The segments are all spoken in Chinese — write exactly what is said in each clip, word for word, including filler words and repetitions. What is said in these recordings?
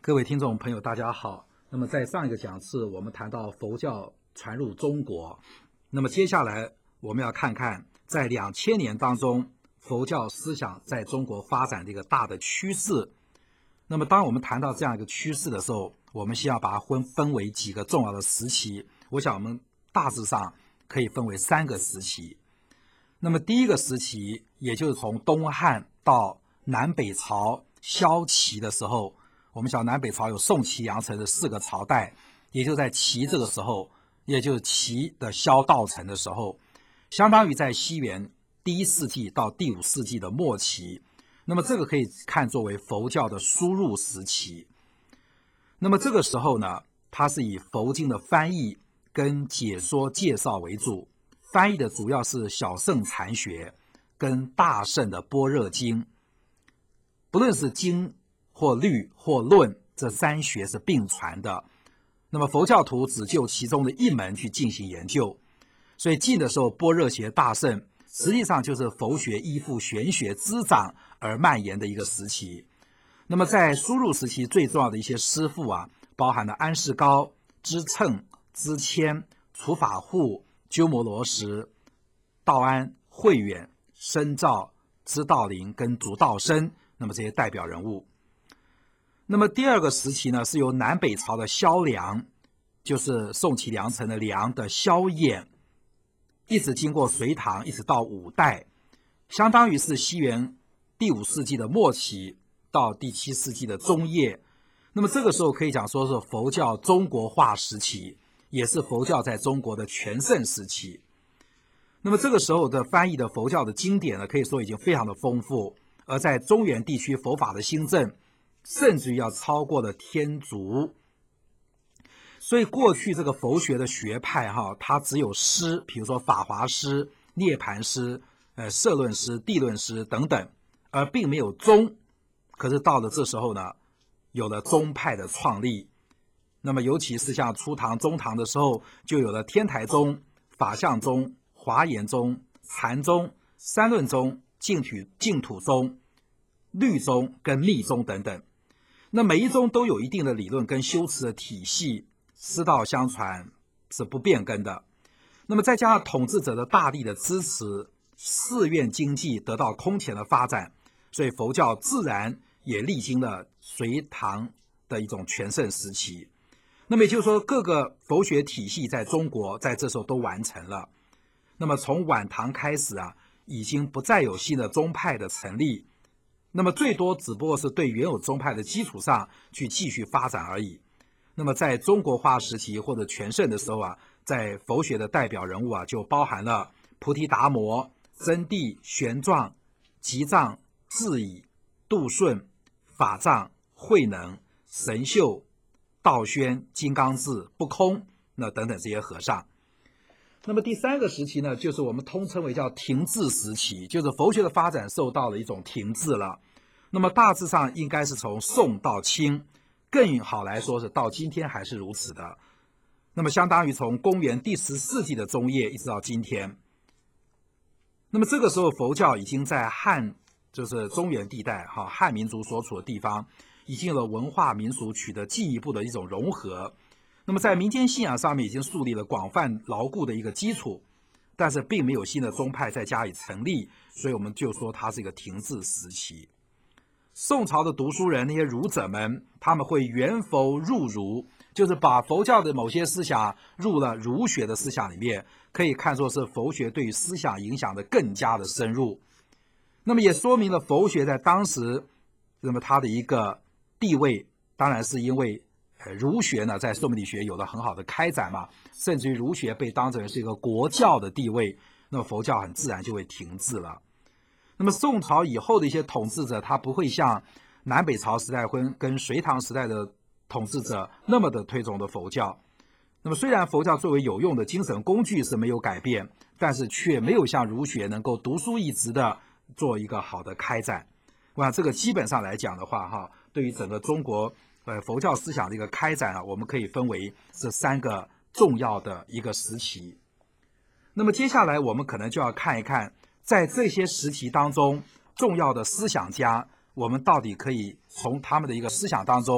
各位听众朋友，大家好。那么在上一个讲次，我们谈到佛教传入中国。那么接下来我们要看看，在两千年当中，佛教思想在中国发展的一个大的趋势。那么当我们谈到这样一个趋势的时候，我们先要把它分分为几个重要的时期。我想我们大致上可以分为三个时期。那么第一个时期，也就是从东汉到南北朝萧齐的时候。我们讲南北朝有宋齐梁陈的四个朝代，也就在齐这个时候，也就是齐的萧道成的时候，相当于在西元第一世纪到第五世纪的末期。那么这个可以看作为佛教的输入时期。那么这个时候呢，它是以佛经的翻译跟解说介绍为主，翻译的主要是小乘禅学跟大乘的般若经，不论是经或律或论，这三学是并传的。那么佛教徒只就其中的一门去进行研究，所以晋的时候般若学大盛，实际上就是佛学依附玄学滋长而蔓延的一个时期。那么在输入时期，最重要的一些师父啊，包含了安世高、支称、支谦、楚法护、鸠摩罗什、道安、慧远、深照、支道林跟竺道生，那么这些代表人物。那么第二个时期呢，是由南北朝的萧梁，就是宋齐梁陈的梁的萧衍，一直经过隋唐，一直到五代，相当于是西元第五世纪的末期到第七世纪的中叶。那么这个时候可以讲说是佛教中国化时期，也是佛教在中国的全盛时期。那么这个时候的翻译的佛教的经典呢，可以说已经非常的丰富，而在中原地区佛法的兴盛，甚至于要超过了天竺。所以过去这个佛学的学派哈，它只有诗，比如说法华诗、涅盘诗、呃社论诗、地论诗等等，而并没有宗。可是到了这时候呢，有了宗派的创立。那么尤其是像初唐、中唐的时候，就有了天台宗、法相宗、华严宗、禅宗、三论宗、净土净土宗、律宗跟密宗等等。那每一宗都有一定的理论跟修持的体系，师道相传是不变更的。那么再加上统治者的大力的支持，寺院经济得到空前的发展，所以佛教自然也历经了隋唐的一种全盛时期。那么也就是说，各个佛学体系在中国在这时候都完成了。那么从晚唐开始啊，已经不再有新的宗派的成立，那么最多只不过是对原有宗派的基础上去继续发展而已。那么在中国化时期或者全盛的时候啊，在佛学的代表人物啊，就包含了菩提达摩、真谛、玄奘、吉藏、智已、杜顺、法藏、慧能、神秀、道宣、金刚智、不空，那等等这些和尚。那么第三个时期呢，就是我们通称为叫停滞时期，就是佛学的发展受到了一种停滞了。那么大致上应该是从宋到清，更好来说是到今天还是如此的。那么相当于从公元第十世纪的中叶一直到今天。那么这个时候佛教已经在汉，就是中原地带哈，汉民族所处的地方，已经有了文化民俗取得进一步的一种融合。那么在民间信仰上面已经树立了广泛牢固的一个基础，但是并没有新的宗派再加以成立，所以我们就说它是一个停滞时期。宋朝的读书人那些儒者们，他们会元佛入儒，就是把佛教的某些思想入了儒学的思想里面，可以看作是佛学对于思想影响的更加的深入。那么也说明了佛学在当时，那么它的一个地位，当然是因为儒学呢在宋理学有了很好的开展嘛，甚至于儒学被当成是一个国教的地位，那么佛教很自然就会停滞了。那么宋朝以后的一些统治者，他不会像南北朝时代跟跟隋唐时代的统治者那么的推崇的佛教。那么虽然佛教作为有用的精神工具是没有改变，但是却没有像儒学能够独树一帜的做一个好的开展。我想这个基本上来讲的话哈，对于整个中国呃佛教思想的一个开展啊，我们可以分为这三个重要的一个时期。那么接下来我们可能就要看一看，在这些时期当中重要的思想家，我们到底可以从他们的一个思想当中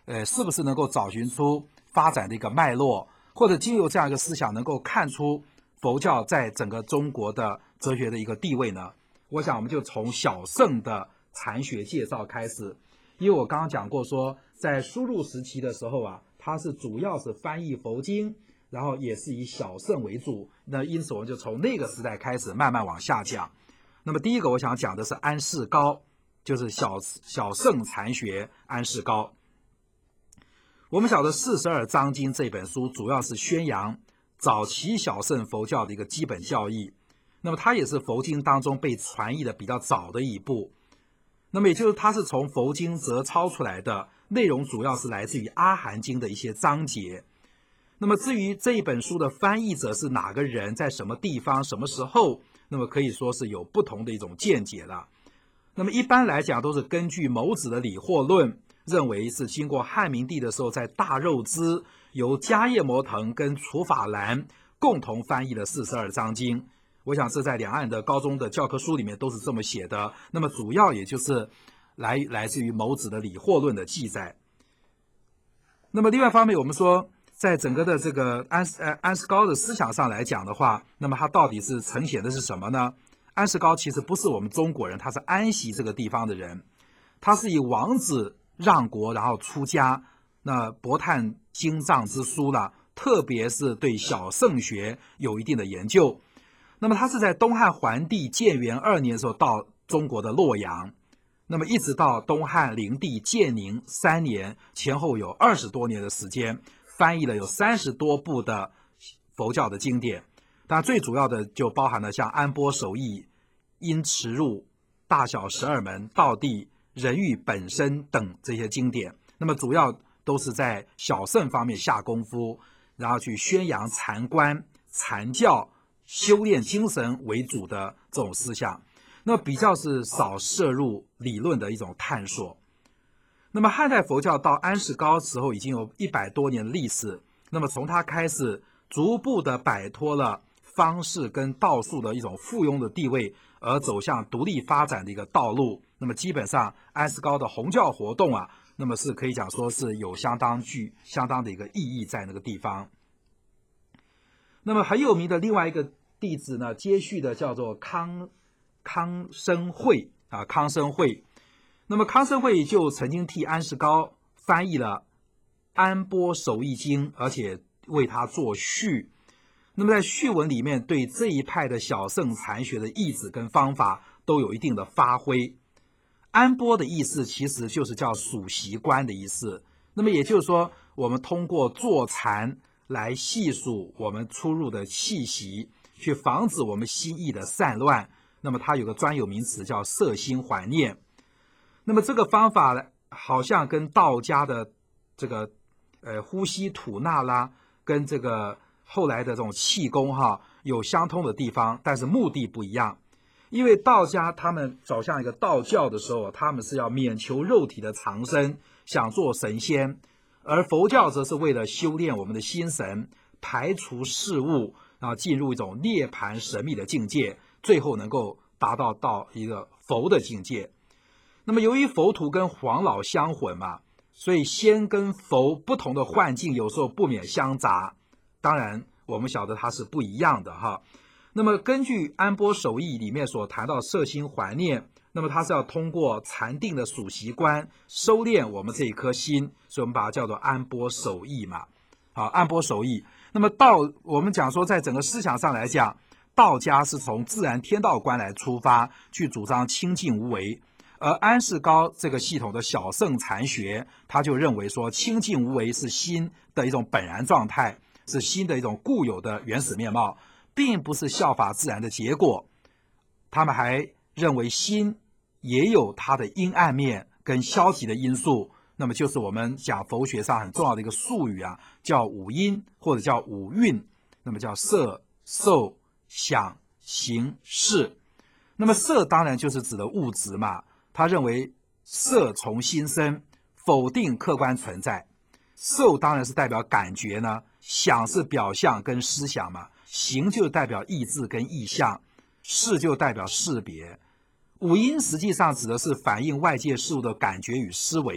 呃，是不是能够找寻出发展的一个脉络，或者经由这样一个思想能够看出佛教在整个中国的哲学的一个地位呢？我想我们就从小乘的禅学介绍开始，因为我刚刚讲过说，在输入时期的时候啊，它是主要是翻译佛经，然后也是以小乘为主，那因此我们就从那个时代开始慢慢往下讲。那么第一个我想讲的是安世高，就是小小乘禅学安世高。我们晓得《四十二章经》这本书主要是宣扬早期小乘佛教的一个基本教义，那么它也是佛经当中被传译的比较早的一部，那么也就是它是从佛经折抄出来的，内容主要是来自于阿含经的一些章节。那么至于这一本书的翻译者是哪个人，在什么地方什么时候，那么可以说是有不同的一种见解了。那么一般来讲都是根据牟子的理惑论，认为是经过汉明帝的时候，在大肉支由迦叶摩腾跟楚法兰共同翻译了四十二章经。我想这在两岸的高中的教科书里面都是这么写的，那么主要也就是来来自于牟子的理惑论的记载。那么另外一方面，我们说在整个的这个安呃安世高的思想上来讲的话，那么他到底是呈现的是什么呢？安世高其实不是我们中国人，他是安息这个地方的人，他是以王子让国然后出家，那博探经藏之书了，特别是对小乘学有一定的研究。那么他是在东汉桓帝建元二年的时候到中国的洛阳，那么一直到东汉灵帝建宁三年，前后有二十多年的时间，翻译了有三十多部的佛教的经典。当然最主要的就包含了像安波守义、因持入、大小十二门、道地、人欲本身等这些经典，那么主要都是在小乘方面下功夫，然后去宣扬禅观、禅教、修炼精神为主的这种思想，那么比较是少涉入理论的一种探索。那么汉代佛教到安世高时候已经有一百多年的历史，那么从他开始逐步的摆脱了方士跟道术的一种附庸的地位，而走向独立发展的一个道路。那么基本上安世高的弘教活动啊，那么是可以讲说是有相当具相当的一个意义在那个地方。那么很有名的另外一个弟子呢，接续的叫做康康生会啊，康生会。那么康生会就曾经替安世高翻译了《安波守义经》，而且为他作序。那么在序文里面对这一派的小乘禅学的意旨跟方法都有一定的发挥。安波的意思其实就是叫数息观的意思，那么也就是说我们通过坐禅来细数我们出入的气息，去防止我们心意的散乱，那么它有个专有名词叫摄心还念。那么这个方法好像跟道家的这个呃呼吸吐纳啦，跟这个后来的这种气功哈有相通的地方，但是目的不一样。因为道家他们走向一个道教的时候，他们是要免求肉体的长生，想做神仙，而佛教则是为了修炼我们的心神，排除事物，然后进入一种涅槃神秘的境界，最后能够达到到一个佛的境界。那么由于佛徒跟黄老相混嘛，所以仙跟佛不同的幻境有时候不免相杂，当然我们晓得它是不一样的哈。那么根据安波守义里面所谈到摄心还念，那么它是要通过禅定的数息观收敛我们这一颗心，所以我们把它叫做安波守义嘛。好，安波守义。那么道我们讲说在整个思想上来讲，道家是从自然天道观来出发，去主张清净无为，而安世高这个系统的小乘禅学，他就认为说清净无为是心的一种本然状态，是心的一种固有的原始面貌，并不是效法自然的结果。他们还认为心也有它的阴暗面跟消极的因素，那么就是我们讲佛学上很重要的一个术语啊，叫五阴或者叫五蕴，那么叫色、受、想、行、识。那么色当然就是指的物质嘛，他认为色从心生，否定客观存在。受当然是代表感觉呢，想是表象跟思想嘛，行就代表意志跟意象，识就代表识别。五阴实际上指的是反映外界事物的感觉与思维，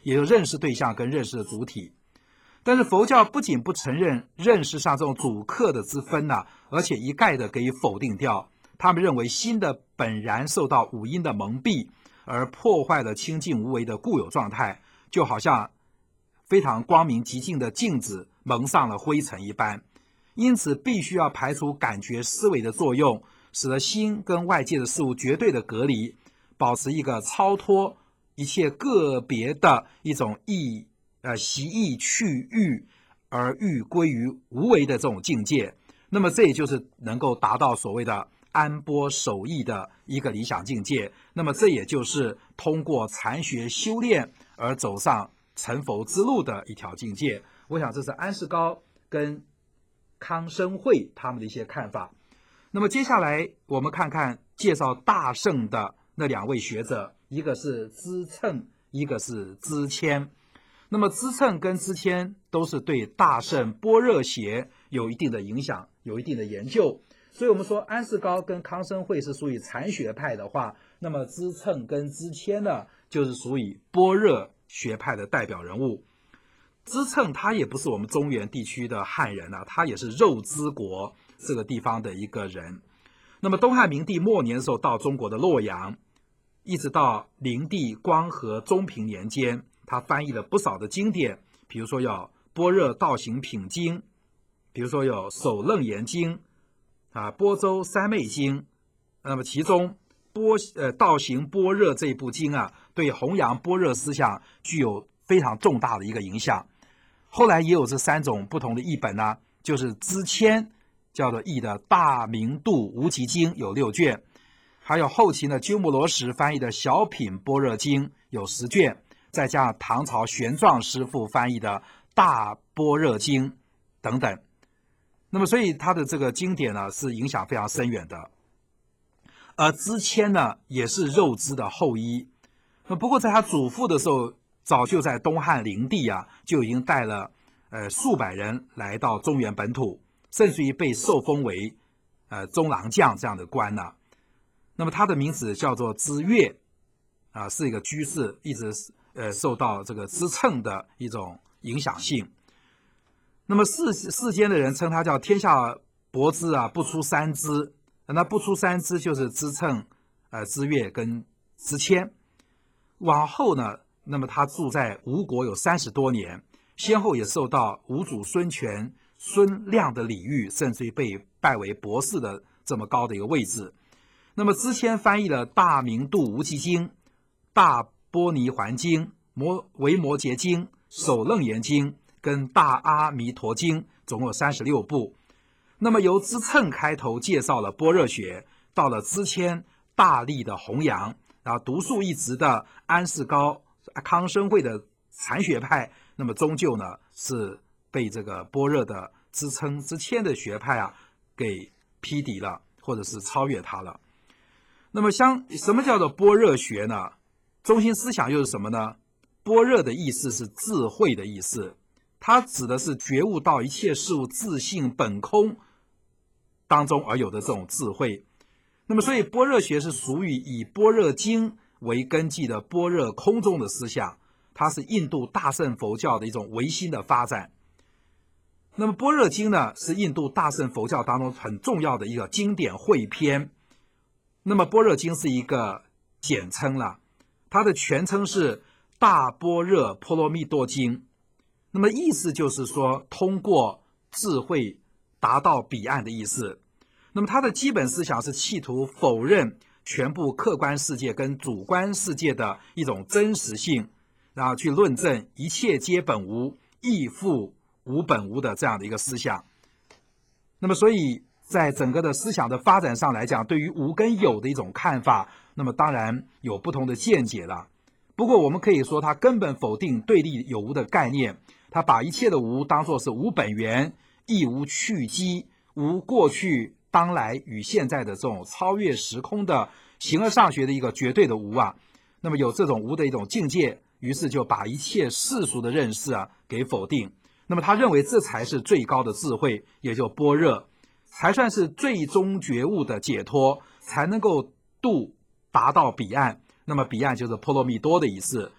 也就认识对象跟认识的主体。但是佛教不仅不承认认识上这种主客的之分呢、啊，而且一概的给予否定掉。他们认为心的本然受到五阴的蒙蔽，而破坏了清净无为的固有状态，就好像非常光明极净的镜子蒙上了灰尘一般。因此必须要排除感觉思维的作用，使得心跟外界的事物绝对的隔离，保持一个超脱一切个别的一种意呃习意去欲而欲归于无为的这种境界。那么这也就是能够达到所谓的安般守意的一个理想境界。那么这也就是通过禅学修炼而走上成佛之路的一条境界。我想这是安世高跟康生会他们的一些看法。那么接下来我们看看介绍大乘的那两位学者，一个是支称，一个是支谦。那么支称跟支谦都是对大乘般若学有一定的影响，有一定的研究。所以我们说安世高跟康生会是属于禅学派的话，那么支称跟支谦呢就是属于般若学派的代表人物。支称他也不是我们中原地区的汉人啊，他也是肉支国这个地方的一个人。那么东汉明帝末年的时候到中国的洛阳，一直到灵帝光和中平年间，他翻译了不少的经典，比如说有《般若道行品经》，比如说有《首楞严经》啊，《般舟三昧经》。那么其中般呃道行般若这部经啊，对弘扬般若思想具有非常重大的一个影响。后来也有这三种不同的译本呢、啊，就是支谦叫做译的《大明度无极经》有六卷，还有后期呢鸠摩罗什翻译的《小品般若经》有十卷，再加上唐朝玄奘师傅翻译的《大般若经》等等。那么所以他的这个经典呢是影响非常深远的。而支谦呢也是肉支的后裔，那不过在他祖父的时候，早就在东汉灵帝啊就已经带了呃数百人来到中原本土，甚至于被受封为呃中郎将这样的官呢、啊。那么他的名字叫做支越啊，是一个居士，一直呃受到这个支称的一种影响性。那么世世间的人称他叫天下博知啊，不出三支。那不出三支就是支称、呃支越跟支谦。往后呢，那么他住在吴国有三十多年，先后也受到吴主孙权、孙亮的礼遇，甚至于被拜为博士的这么高的一个位置。那么支谦翻译了《大明度无极经》、《大般泥环经》、《摩维摩诘经》、《首楞严经》跟《大阿弥陀经》，总共有三十六部。那么由支称开头介绍了般若学，到了支谦大力的弘扬，然后独树一帜的安世高、康生会的禅学派，那么终究呢是被这个般若的支称支谦的学派啊给匹敌了，或者是超越他了。那么像什么叫做般若学呢？中心思想又是什么呢？般若的意思是智慧的意思，它指的是觉悟到一切事物自性本空当中而有的这种智慧。那么所以般若学是属于以般若经为根基的般若空中的思想，它是印度大乘佛教的一种唯心的发展。那么般若经呢是印度大乘佛教当中很重要的一个经典汇编。那么般若经是一个简称了，它的全称是大般若波罗蜜多经。那么意思就是说通过智慧达到彼岸的意思。那么它的基本思想是企图否认全部客观世界跟主观世界的一种真实性，然后去论证一切皆本无，亦复无本无的这样的一个思想。那么所以在整个的思想的发展上来讲，对于无跟有的一种看法，那么当然有不同的见解了。不过我们可以说它根本否定对立有无的概念，它把一切的无当作是无本源，亦无去机，无过去当来与现在的这种超越时空的形而上学的一个绝对的无啊。那么有这种无的一种境界，于是就把一切世俗的认识啊给否定。那么他认为这才是最高的智慧，也就般若，才算是最终觉悟的解脱，才能够度达到彼岸。那么彼岸就是波罗蜜多的意思，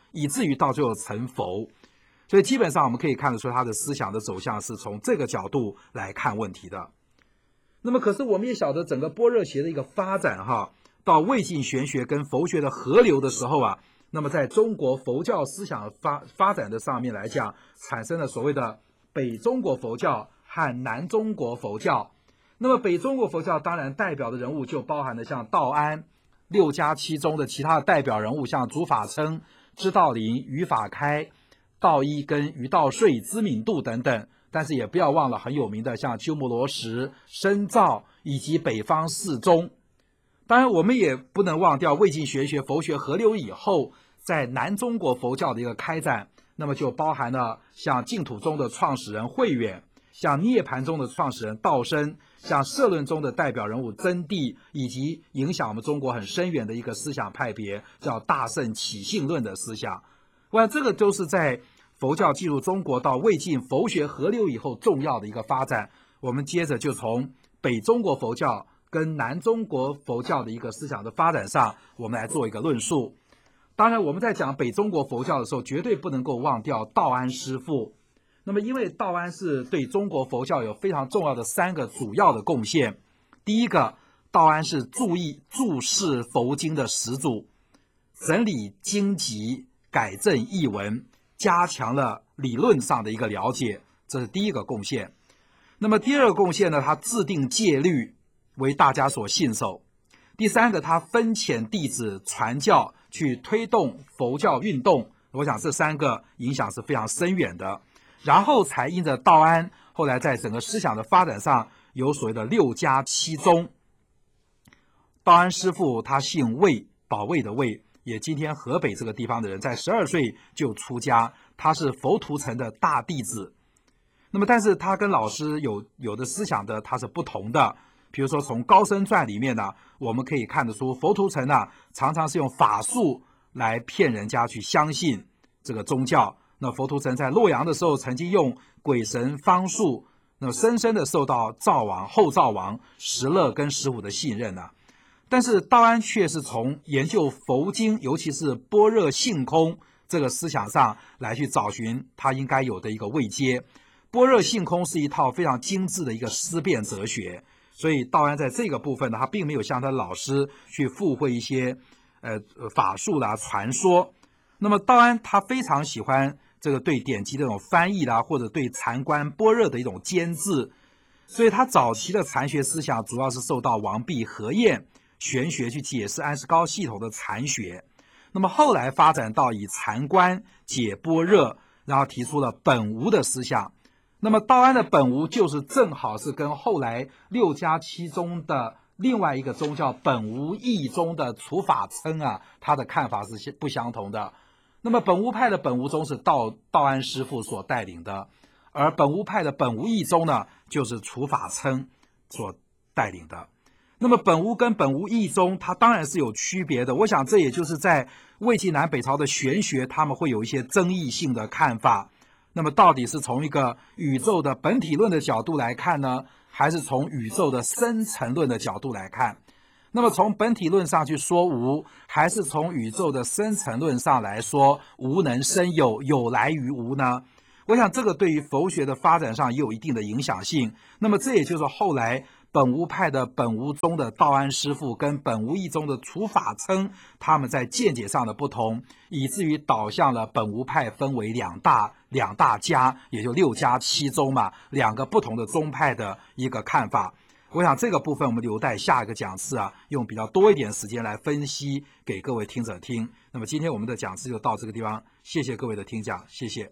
以至于到最后成佛。所以基本上我们可以看得出他的思想的走向是从这个角度来看问题的。那么可是我们也晓得整个般若学的一个发展哈，到魏晋玄学跟佛学的合流的时候啊，那么在中国佛教思想发发展的上面来讲，产生了所谓的北中国佛教和南中国佛教。那么北中国佛教当然代表的人物就包含了像道安、六家七宗的其他的代表人物，像竺法琛、支道林、于法开、道一跟于道税、知敏度等等。但是也不要忘了很有名的像鸠摩罗什、深造以及北方四宗。当然我们也不能忘掉魏晋玄学佛学合流以后，在南中国佛教的一个开展，那么就包含了像净土宗的创始人慧远，像涅槃宗的创始人道生，像社论宗的代表人物真谛，以及影响我们中国很深远的一个思想派别叫大乘起信论的思想。我想这个都是在佛教进入中国到魏晋佛学合流以后重要的一个发展。我们接着就从北中国佛教跟南中国佛教的一个思想的发展上，我们来做一个论述。当然我们在讲北中国佛教的时候，绝对不能够忘掉道安师父。那么因为道安是对中国佛教有非常重要的三个主要的贡献。第一个，道安是注意注释佛经的始祖，整理经籍，改正译文，加强了理论上的一个了解，这是第一个贡献。那么第二个贡献呢，他制定戒律为大家所信守。第三个，他分遣弟子传教，去推动佛教运动。我想这三个影响是非常深远的。然后才因着道安后来在整个思想的发展上有所谓的六家七宗。道安师父他姓魏，保卫的魏，也今天河北这个地方的人，在十二岁就出家，他是佛图澄的大弟子。那么但是他跟老师有有的思想的他是不同的。比如说从高僧传里面呢，我们可以看得出佛图澄呢常常是用法术来骗人家去相信这个宗教。那佛图澄在洛阳的时候曾经用鬼神方术，那深深的受到赵王后赵王石勒跟石虎的信任呢、啊。但是道安却是从研究佛经，尤其是般若性空这个思想上来去找寻他应该有的一个位阶。般若性空是一套非常精致的一个思辨哲学，所以道安在这个部分呢，他并没有像他老师去附会一些呃法术啦、传说。那么道安他非常喜欢这个对典籍的这种翻译啦，或者对禅观般若的一种监制，所以他早期的禅学思想主要是受到王弼、何晏玄学去解释安世高系统的禅学。那么后来发展到以禅观解般若，然后提出了本无的思想。那么道安的本无就是正好是跟后来六家七宗的另外一个宗教本无义宗的竺法琛啊，他的看法是不相同的。那么本无派的本无宗是道道安师父所带领的，而本无派的本无义宗呢，就是竺法琛所带领的。那么本无跟本无义宗它当然是有区别的，我想这也就是在魏晋南北朝的玄学他们会有一些争议性的看法。那么到底是从一个宇宙的本体论的角度来看呢，还是从宇宙的生成论的角度来看？那么从本体论上去说无，还是从宇宙的生成论上来说无能生有，有来于无呢？我想这个对于佛学的发展上也有一定的影响性。那么这也就是后来本无派的本无宗的道安师父跟本无义宗的竺法琛他们在见解上的不同，以至于导向了本无派分为两大两大家，也就六家七宗嘛，两个不同的宗派的一个看法。我想这个部分我们留待下一个讲次啊，用比较多一点时间来分析给各位听者听。那么今天我们的讲次就到这个地方，谢谢各位的听讲，谢谢。